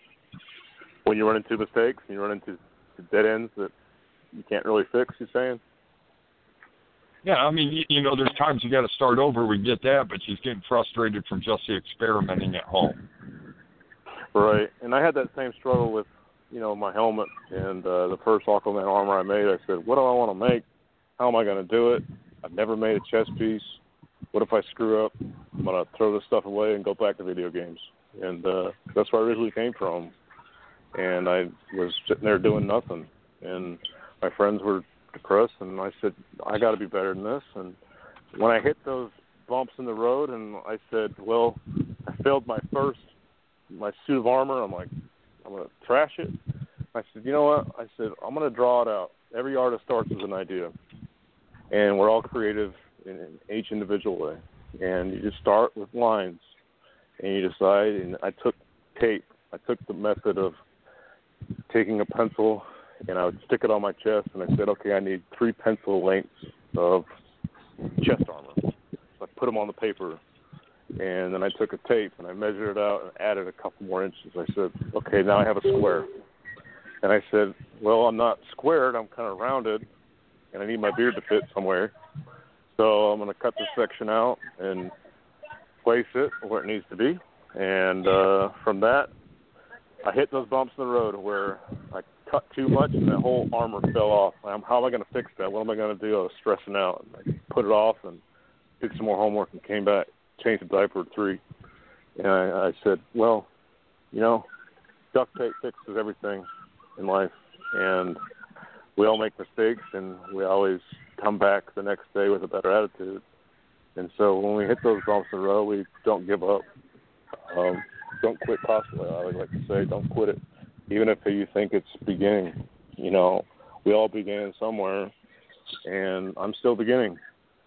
When you run into mistakes and you run into dead ends that you can't really fix, you're saying? Yeah, I mean, you, you know, there's times you got to start over. We get that, but she's getting frustrated from just the experimenting at home. Right, and I had that same struggle with, you know, my helmet and uh, the first Aquaman armor I made. I said, what do I want to make? How am I going to do it? I've never made a chess piece. What if I screw up? I'm going to throw this stuff away and go back to video games. And uh, that's where I originally came from. And I was sitting there doing nothing. And my friends were depressed, and I said, I got to be better than this. And when I hit those bumps in the road, and I said, well, I failed my first, my suit of armor. I'm like, I'm going to trash it. I said, you know what? I said, I'm going to draw it out. Every artist starts with an idea. And we're all creative in each individual way. And you just start with lines. And you decide, and I took tape. I took the method of taking a pencil, and I would stick it on my chest, and I said, okay, I need three pencil lengths of chest armor. So I put them on the paper, and then I took a tape, and I measured it out and added a couple more inches. I said, okay, now I have a square. And I said, well, I'm not squared, I'm kind of rounded, and I need my beard to fit somewhere. So I'm going to cut this section out and place it where it needs to be. And uh, from that, I hit those bumps in the road where I cut too much and the whole armor fell off. I'm, how am I going to fix that? What am I going to do? I was stressing out. I put it off and did some more homework and came back, changed the diaper at three. And I, I said, well, you know, duct tape fixes everything in life. And we all make mistakes, and we always come back the next day with a better attitude. And so when we hit those bumps in the road, we don't give up. Um, don't quit cosplay. I would like to say, don't quit it, even if you think it's beginning. You know, we all began somewhere, and I'm still beginning.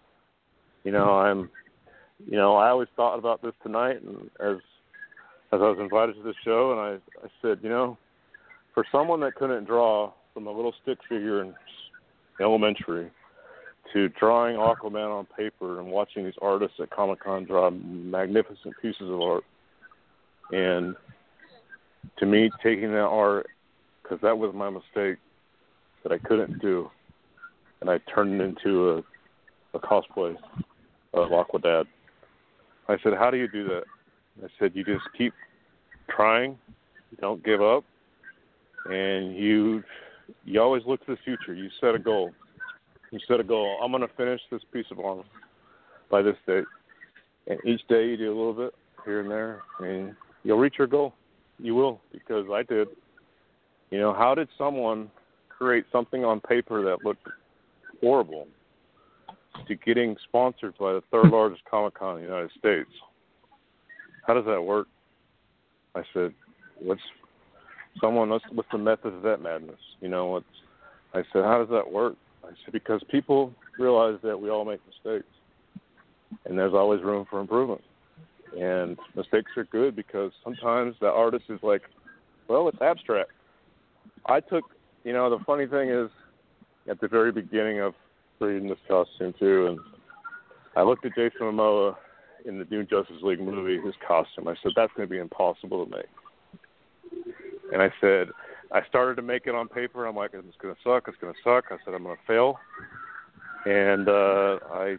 You know, I'm, you know, I always thought about this tonight, and as as I was invited to the show, and I, I said, you know, for someone that couldn't draw from a little stick figure in elementary to drawing Aquaman on paper and watching these artists at Comic-Con draw magnificent pieces of art, and to me, taking that art, because that was my mistake that I couldn't do, and I turned it into a, a cosplay of Aquadad. I said, how do you do that? I said, you just keep trying, you don't give up, and you you always look to the future. You set a goal. You set a goal. I'm going to finish this piece of armor by this date. And each day you do a little bit here and there, and you'll reach your goal. You will, because I did. You know, how did someone create something on paper that looked horrible to getting sponsored by the third largest Comic-Con in the United States? How does that work? I said, what's someone, what's, what's the method of that madness? You know, what's, I said, how does that work? I said, because people realize that we all make mistakes, and there's always room for improvement. And mistakes are good because sometimes the artist is like, well, it's abstract. I took, you know, the funny thing is, at the very beginning of creating this costume too, and I looked at Jason Momoa in the New Justice League movie, his costume. I said, that's going to be impossible to make. And I said, I started to make it on paper. I'm like, it's going to suck. It's going to suck. I said, I'm going to fail. And uh, I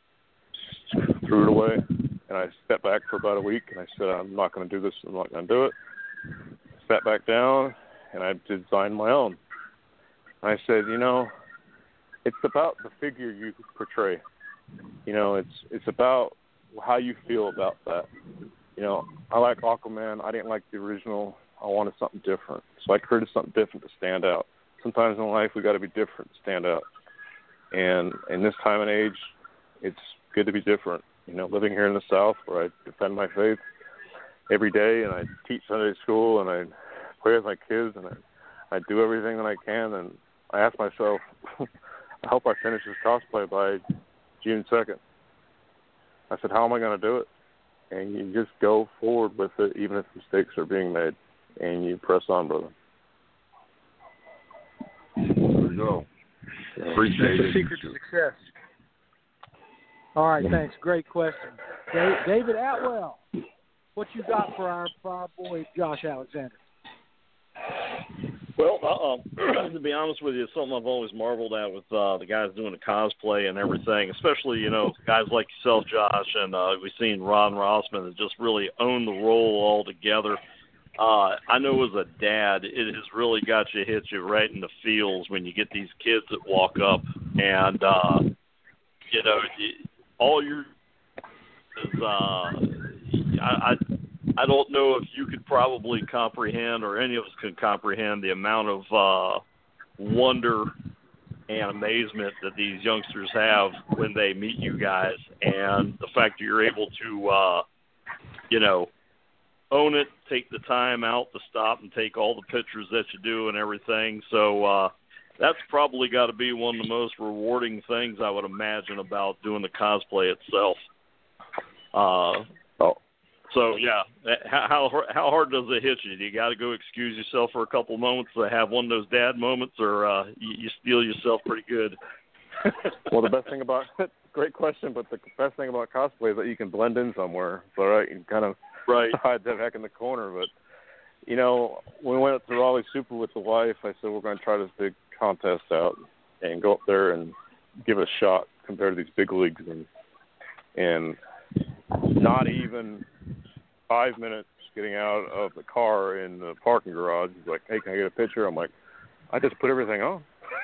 threw it away. And I stepped back for about a week. And I said, I'm not going to do this. I'm not going to do it. Sat back down, and I designed my own. And I said, you know, it's about the figure you portray. You know, it's it's about how you feel about that. You know, I like Aquaman. I didn't like the original. I wanted something different. So I created something different to stand out. Sometimes in life we got to be different to stand out. And in this time and age, it's good to be different. You know, living here in the South where I defend my faith every day, and I teach Sunday school, and I play with my kids, and I, I do everything that I can. And I ask myself, I hope I finish this cosplay by June second. I said, how am I going to do it? And you just go forward with it, even if mistakes are being made, and you press on, brother. There we go. Appreciate That's it. the secret to success. All right, thanks. Great question. Da- David Atwell, what you got for our, for our boy Josh Alexander? Well, uh, to be honest with you, it's something I've always marveled at with uh, the guys doing the cosplay and everything, especially, you know, guys like yourself, Josh, and uh, we've seen Ron Rossman that just really own the role altogether. Uh, I know as a dad, it has really got you, hit you right in the feels when you get these kids that walk up and, uh, you know, all your is, uh, I, I I don't know if you could probably comprehend, or any of us could comprehend, the amount of uh, wonder and amazement that these youngsters have when they meet you guys, and the fact that you're able to, uh, you know, own it, take the time out to stop and take all the pictures that you do and everything. So uh, that's probably got to be one of the most rewarding things I would imagine about doing the cosplay itself. Uh, oh. So, yeah, how how hard does it hit you? Do you got to go excuse yourself for a couple moments to have one of those dad moments, or uh, you, you steel yourself pretty good? Well, the best thing about great question, but the best thing about cosplay is that you can blend in somewhere. So, right, you can kind of right. hide that back in the corner. But, you know, when we went up to Raleigh Super with the wife, I said we're going to try this big contest out and go up there and give it a shot compared to these big leagues. And, and not even five minutes getting out of the car in the parking garage, he's like, hey, can I get a picture? I'm like, I just put everything on.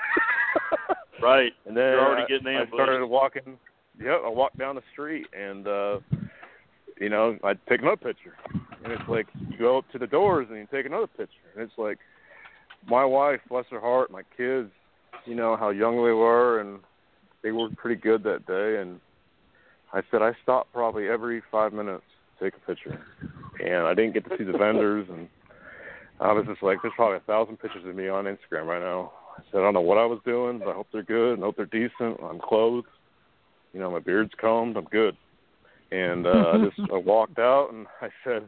Right. And then You're already I, getting I started walking. Yep, I walked down the street, and, uh, you know, I'd take another picture. And it's like, you go up to the doors and you take another picture. And it's like, my wife, bless her heart, my kids, you know, how young they were, and they were pretty good that day. And I said, I stopped probably every five minutes to take a picture. And I didn't get to see the vendors. And I was just like, there's probably a thousand pictures of me on Instagram right now. I said, I don't know what I was doing, but I hope they're good. I hope they're decent. I'm clothed. You know, my beard's combed. I'm good. And uh, I just I walked out, and I said,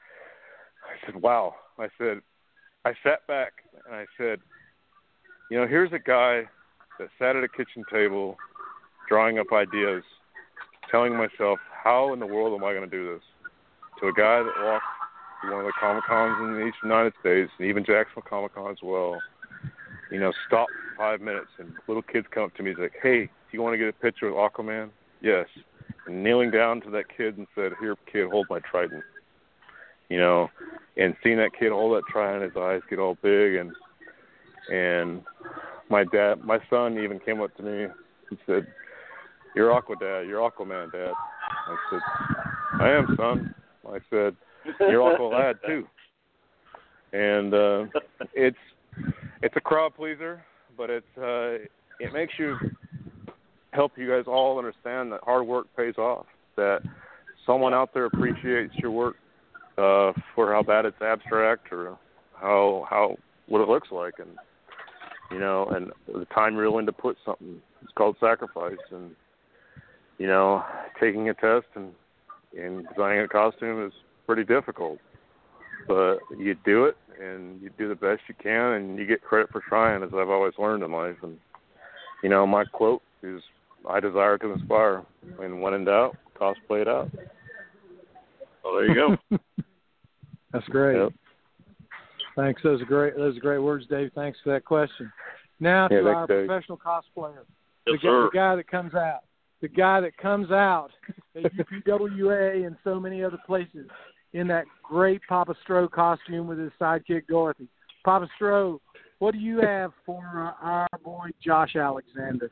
I said, wow. I said, I sat back, and I said, you know, here's a guy that sat at a kitchen table drawing up ideas, telling myself, how in the world am I going to do this? To a guy that walked to one of the Comic Cons in the Eastern United States, and even Jacksonville Comic Con as well, you know, stop for five minutes, and little kids come up to me and say, hey, do you want to get a picture with Aquaman? Yes. And kneeling down to that kid and said, here, kid, hold my trident. You know, and seeing that kid hold that trident, his eyes get all big, and and my dad, my son even came up to me and said, you're Aqua Dad, you're Aquaman Dad. I said, I am, son. I said, you're Aqua Lad too. And uh, it's it's a crowd pleaser, but it's uh, it makes you help you guys all understand that hard work pays off. That someone out there appreciates your work uh, for how bad it's abstract or how how what it looks like, and you know, and the time you're willing to put something. It's called sacrifice, and you know, taking a test and and designing a costume is pretty difficult, but you do it and you do the best you can, and you get credit for trying, as I've always learned in life. And you know, my quote is, "I desire to inspire, and when in doubt, cosplay it out." Well, there you go. That's great. Yep. Thanks. Those are great. Those are great words, Dave. Thanks for that question. Now Yeah, to thanks, our Dave. professional cosplayer, Yes, the, guy, sir. the guy that comes out, the guy that comes out at U P W A and so many other places in that great Papa Stro costume with his sidekick Dorothy. Papa Stro, what do you have for uh, our boy Josh Alexander?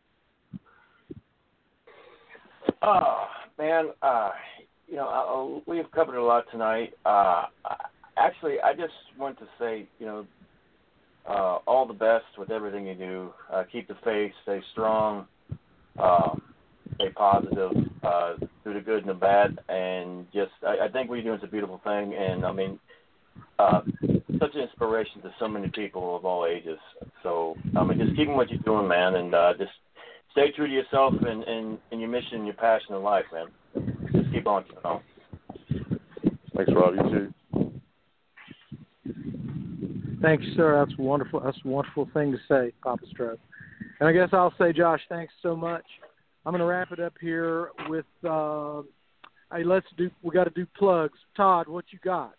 Oh, man, uh, you know, uh, we've covered a lot tonight. Uh, actually, I just want to say, you know, uh, all the best with everything you do. Uh, keep the faith, stay strong, um, stay positive, uh, through the good and the bad, and just, I, I think what you're doing is a beautiful thing, and, I mean, uh, such an inspiration to so many people of all ages. So, I mean, just keep what you're doing, man, and uh, just stay true to yourself and, and, and your mission and your passion in life, man. Just keep on keeping on. Thanks, Rob. You too. Thank you, sir. That's wonderful. That's a wonderful thing to say, Papa Stro. And I guess I'll say, Josh, thanks so much. I'm going to wrap it up here with, uh, hey, let's do, we got to do plugs. Todd, what you got?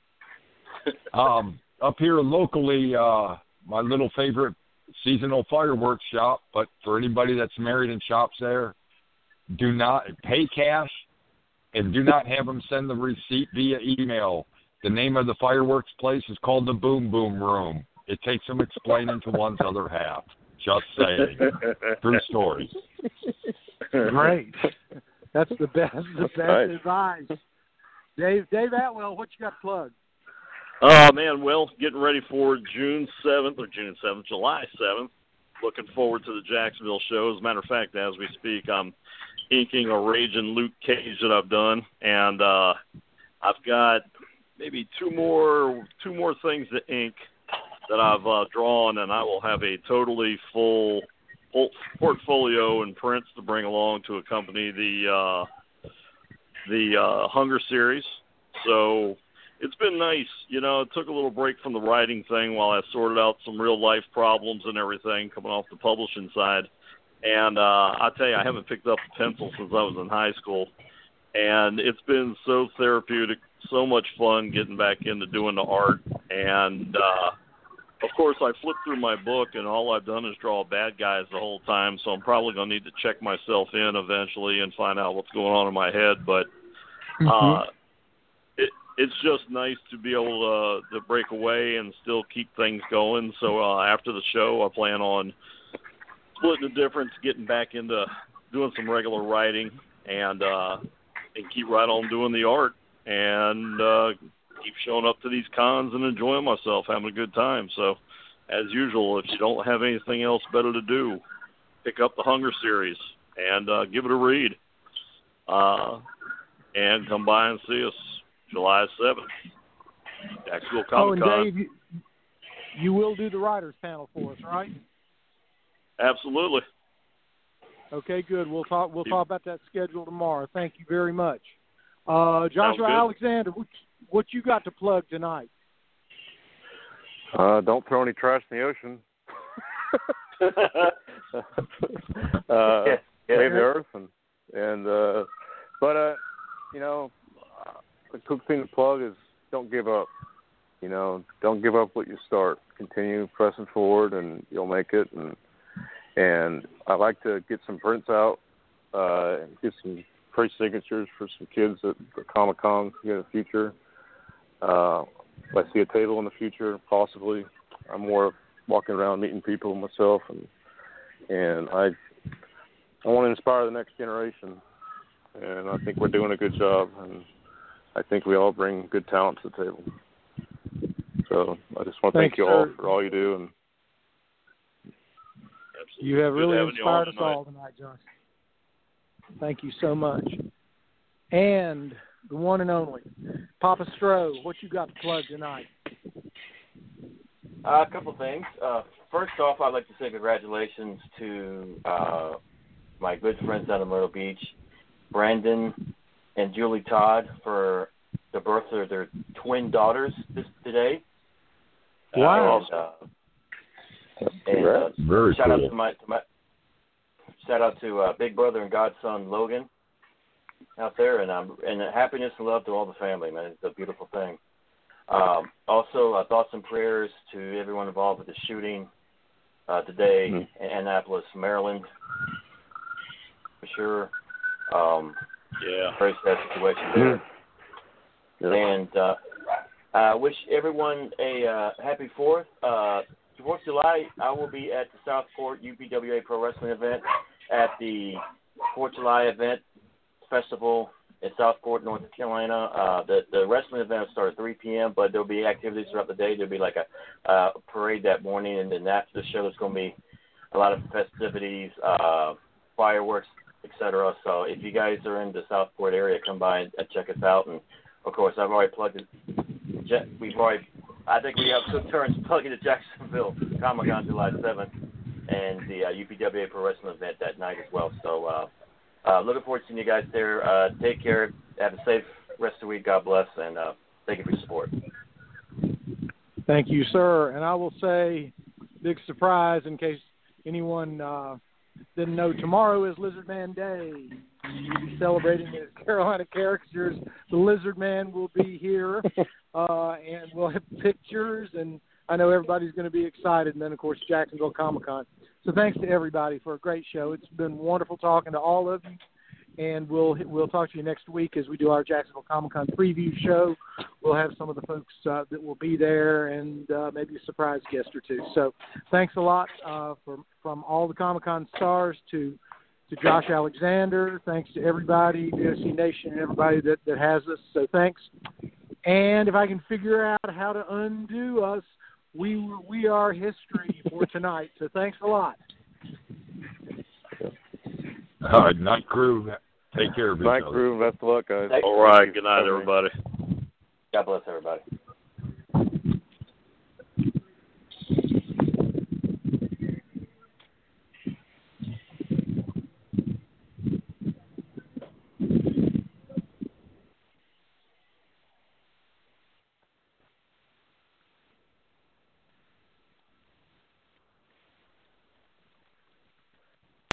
Um, up here locally, uh, my little favorite seasonal fireworks shop, but for anybody that's married and shops there, do not pay cash and do not have them send the receipt via email. The name of the fireworks place is called the Boom Boom Room. It takes some explaining to one's other half. Just saying. True stories. Great. That's the best, the best nice. advice. Dave, Dave Atwell, what you got to plug? Oh, man, well, getting ready for June seventh, or June seventh, July seventh. Looking forward to the Jacksonville show. As a matter of fact, as we speak, I'm inking a Raging Luke Cage that I've done, and uh, I've got maybe two more two more things to ink that I've uh, drawn, and I will have a totally full, full portfolio and prints to bring along to accompany the uh, the uh, Hunger series. So it's been nice. You know, it took a little break from the writing thing while I sorted out some real-life problems and everything coming off the publishing side. And uh, I tell you, I haven't picked up a pencil since I was in high school. And it's been so therapeutic, so much fun getting back into doing the art. And, uh, of course, I flipped through my book, and all I've done is draw bad guys the whole time, so I'm probably going to need to check myself in eventually and find out what's going on in my head. But uh, mm-hmm. it, it's just nice to be able to, to break away and still keep things going. So uh, after the show, I plan on splitting the difference, getting back into doing some regular writing, and uh, and keep right on doing the art, and uh, keep showing up to these cons and enjoying myself, having a good time. So, as usual, if you don't have anything else better to do, pick up the Hunger series and uh, give it a read. Uh, and come by and see us July seventh, Jacksonville Comic Con. Oh, and Dave, you, you will do the writers panel for us, right? Absolutely. Okay, good. We'll talk. We'll talk about that schedule tomorrow. Thank you very much, uh, Joshua Alexander. What, what you got to plug tonight? Uh, don't throw any trash in the ocean. uh, yeah, yeah. Save the earth, and and uh, but uh, you know, uh, the cool thing to plug is don't give up. You know, don't give up what you start. Continue pressing forward, and you'll make it. And and I like to get some prints out, uh, and get some free signatures for some kids at the Comic-Con in the future. Uh, if I see a table in the future, possibly. I'm more walking around meeting people myself, and and I I want to inspire the next generation. And I think we're doing a good job, and I think we all bring good talent to the table. So I just want to thank Thanks, you all sir. for all you do. And Absolutely. You have Good really having you on inspired us tonight. all tonight, Josh. Thank you so much. And the one and only, Papa Stroh, what you got to plug tonight? Uh, a couple things. Uh, first off, I'd like to say congratulations to uh, my good friends down in Myrtle Beach, Brandon and Julie Todd, for the birth of their twin daughters this today. Wow. And, uh, and, uh, Very shout cool. out to my, to my shout out to uh, big brother and godson Logan out there, and um, and happiness and love to all the family, man. It's a beautiful thing. Um, also, uh, thoughts and prayers to everyone involved with the shooting uh, today Mm-hmm. in Annapolis, Maryland, for sure. Um, Yeah. very sad situation there. Yep. And uh, I wish everyone a uh, happy Fourth. Uh, Fourth of July, I will be at the Southport U P W A Pro Wrestling event at the Fourth of July event festival in Southport, North Carolina. Uh, the the wrestling event will start at three p.m., but there'll be activities throughout the day. There'll be like a uh, parade that morning, and then after the show, there's going to be a lot of festivities, uh, fireworks, et cetera. So if you guys are in the Southport area, come by and check us out. And of course, I've already plugged it. We've already, I think we have took turns plugging the Jacksonville Comic-Con July seventh and the uh, U P W A Pro Wrestling event that night as well. So uh, uh, looking forward to seeing you guys there. Uh, take care. Have a safe rest of the week. God bless, and uh, thank you for your support. Thank you, sir. And I will say, big surprise in case anyone uh, didn't know, tomorrow is Lizard Man Day. We'll be celebrating his Carolina characters. The Lizard Man will be here, uh, and we'll have pictures, and I know everybody's going to be excited. And then, of course, Jacksonville Comic-Con. So thanks to everybody for a great show. It's been wonderful talking to all of you, and we'll we'll talk to you next week as we do our Jacksonville Comic-Con preview show. We'll have some of the folks uh, that will be there, and uh, maybe a surprise guest or two. So thanks a lot uh, from from all the Comic-Con stars to to Josh Alexander. Thanks to everybody, the O C Nation, and everybody that, that has us. So thanks. And if I can figure out how to undo us, we we are history for tonight. So thanks a lot. All right, night crew. Take care of each Night other. crew. Best of luck, guys. Thank- All right. Good night, everybody. God bless everybody.